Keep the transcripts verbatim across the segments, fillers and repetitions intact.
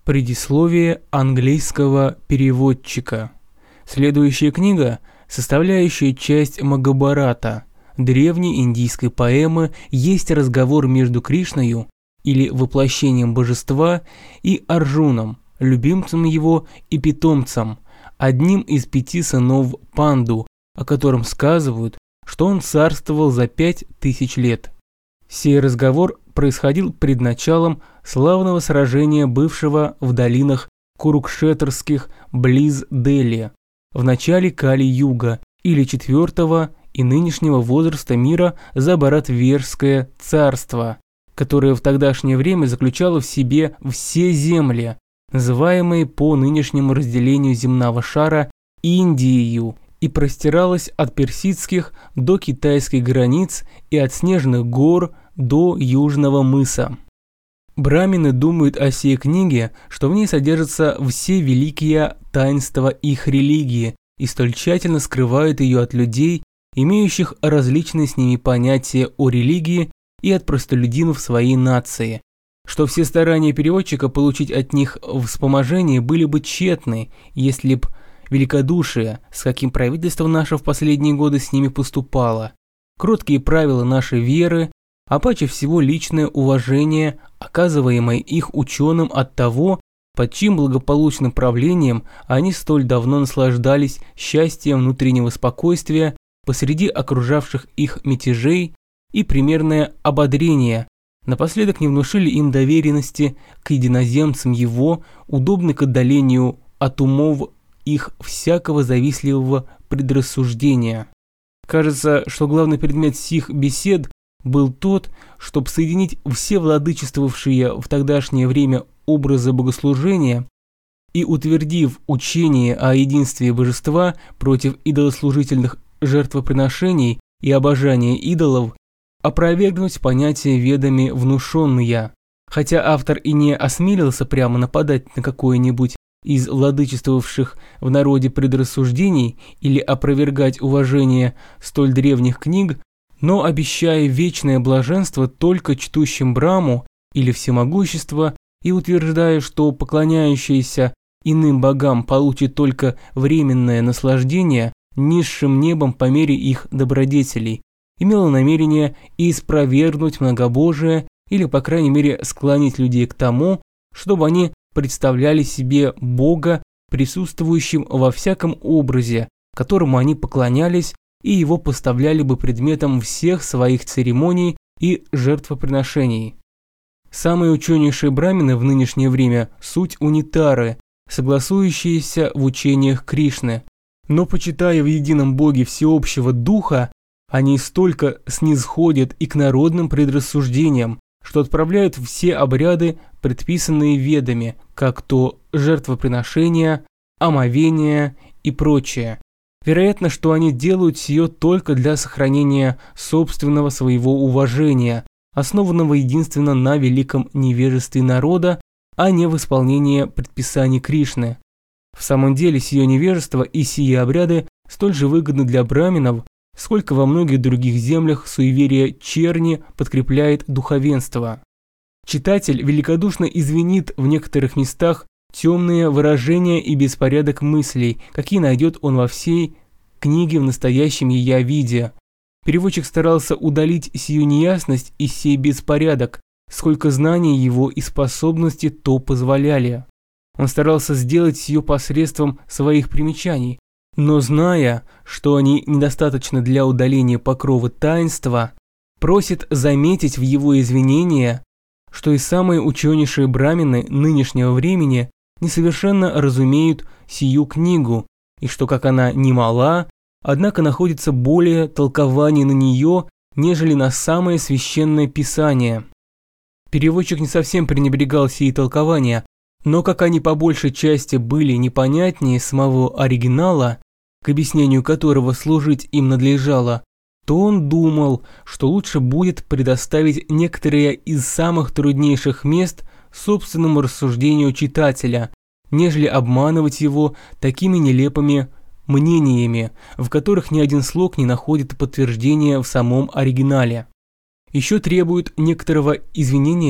Предисловие английского переводчика. Следующая книга – составляющая часть Махабхарата, древней индийской поэмы, есть разговор между Кришною, или воплощением божества, и Арджуном, любимцем его и питомцем, одним из пяти сынов Панду, о котором сказывают, что он царствовал за пять тысяч лет. Сей разговор происходил пред началом славного сражения, бывшего в долинах Курукшетрских близ Дели, в начале Кали-юга или четвертого и нынешнего возраста мира за Бхаратверское царство, которое в тогдашнее время заключало в себе все земли, называемые по нынешнему разделению земного шара Индией, и простиралось от персидских до китайских границ и от снежных гор до южного мыса. Брамины думают о сей книге, что в ней содержатся все великие таинства их религии, и столь тщательно скрывают ее от людей, имеющих различные с ними понятия о религии, и от простолюдинов своей нации, что все старания переводчика получить от них вспоможение были бы тщетны, если б великодушие, с каким правительство наше в последние годы с ними поступало, кроткие правила нашей веры, а паче всего личное уважение, оказываемое их ученым от того, под чьим благополучным правлением они столь давно наслаждались счастьем внутреннего спокойствия посреди окружавших их мятежей, и примерное ободрение, напоследок не внушили им доверенности к единоземцам его, удобной к отдалению от умов их всякого завистливого предрассуждения. Кажется, что главный предмет сих бесед был тот, чтобы соединить все владычествовавшие в тогдашнее время образы богослужения и, утвердив учение о единстве божества против идолослужительных жертвоприношений и обожания идолов, опровергнуть понятия ведами внушенные, хотя автор и не осмелился прямо нападать на какое-нибудь из владычествовавших в народе предрассуждений или опровергать уважение столь древних книг, но обещая вечное блаженство только чтущим Браму или всемогущество и утверждая, что поклоняющиеся иным богам получат только временное наслаждение низшим небом по мере их добродетелей, имело намерение испровергнуть многобожие или, по крайней мере, склонить людей к тому, чтобы они представляли себе Бога, присутствующим во всяком образе, которому они поклонялись, и его поставляли бы предметом всех своих церемоний и жертвоприношений. Самые ученейшие брамины в нынешнее время – суть унитары, согласующиеся в учениях Кришны, но, почитая в едином Боге всеобщего духа, они столько снисходят и к народным предрассуждениям, что отправляют все обряды, предписанные ведами, как то жертвоприношения, омовения и прочее. Вероятно, что они делают сие только для сохранения собственного своего уважения, основанного единственно на великом невежестве народа, а не в исполнении предписаний Кришны. В самом деле сие невежество и сие обряды столь же выгодны для браминов, сколько во многих других землях суеверие черни подкрепляет духовенство. Читатель великодушно извинит в некоторых местах темные выражения и беспорядок мыслей, какие найдет он во всей книге в настоящем ее виде. Переводчик старался удалить сию неясность и сей беспорядок, сколько знаний его и способности то позволяли. Он старался сделать сие посредством своих примечаний, но зная, что они недостаточно для удаления покрова таинства, просит заметить в его извинения, что и самые ученейшие брамины нынешнего времени несовершенно разумеют сию книгу, и что, как она не мала, однако находится более толкований на нее, нежели на самое священное писание. Переводчик не совсем пренебрегал сии толкования, но как они по большей части были непонятнее самого оригинала, к объяснению которого служить им надлежало, то он думал, что лучше будет предоставить некоторые из самых труднейших мест собственному рассуждению читателя, нежели обманывать его такими нелепыми мнениями, в которых ни один слог не находит подтверждения в самом оригинале. Еще требует некоторого извинения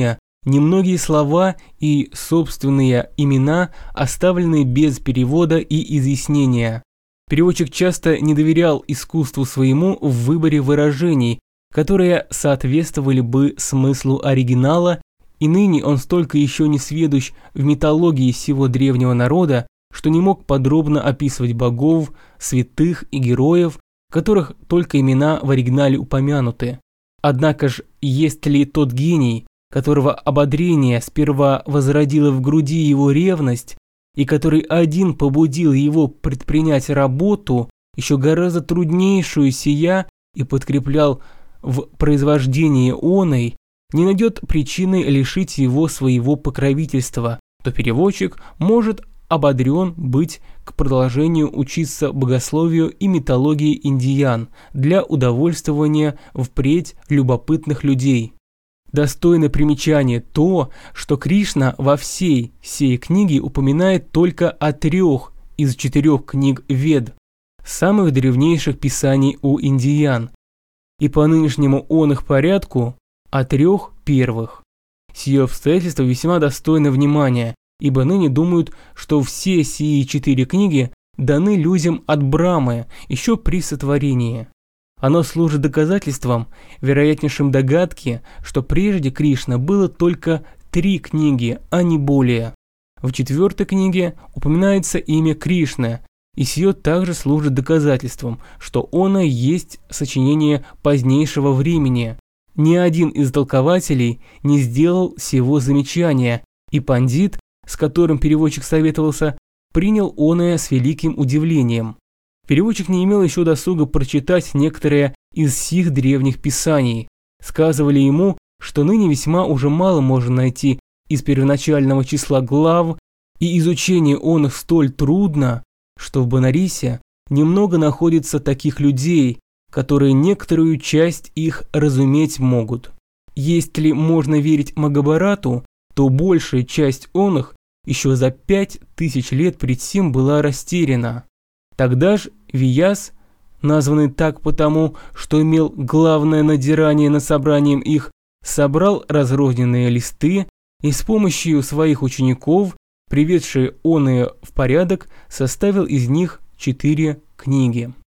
Немногие слова и собственные имена оставлены без перевода и изъяснения. Переводчик часто не доверял искусству своему в выборе выражений, которые соответствовали бы смыслу оригинала, и ныне он столько еще не сведущ в митологии сего древнего народа, что не мог подробно описывать богов, святых и героев, которых только имена в оригинале упомянуты. Однако ж, есть ли тот гений, которого ободрение сперва возродило в груди его ревность, и который один побудил его предпринять работу, еще гораздо труднейшую сия, и подкреплял в произвождении оной, не найдет причины лишить его своего покровительства, то переводчик может ободрен быть к продолжению учиться богословию и митологии индиян для удовольствования впредь любопытных людей. Достойно примечания то, что Кришна во всей сей книге упоминает только о трех из четырех книг Вед, самых древнейших писаний у индиян, и по нынешнему он их порядку о трех первых. Сие обстоятельство весьма достойно внимания, ибо ныне думают, что все сии четыре книги даны людям от Брамы еще при сотворении. Оно служит доказательством, вероятнейшим догадки, что прежде Кришна было только три книги, а не более. В четвертой книге упоминается имя Кришны, и сие также служит доказательством, что оно есть сочинение позднейшего времени. Ни один из толкователей не сделал сего замечания, и пандит, с которым переводчик советовался, принял оное с великим удивлением. Переводчик не имел еще досуга прочитать некоторые из сих древних писаний. Сказывали ему, что ныне весьма уже мало можно найти из первоначального числа глав, и изучение он их столь трудно, что в Банарисе немного находится таких людей, которые некоторую часть их разуметь могут. Если можно верить Магабарату, то большая часть он их еще за пять тысяч лет пред сим была растеряна. Тогда ж Вияс, названный так потому, что имел главное надзирание над собранием их, собрал разрозненные листы и с помощью своих учеников, приведшие оные в порядок, составил из них четыре книги.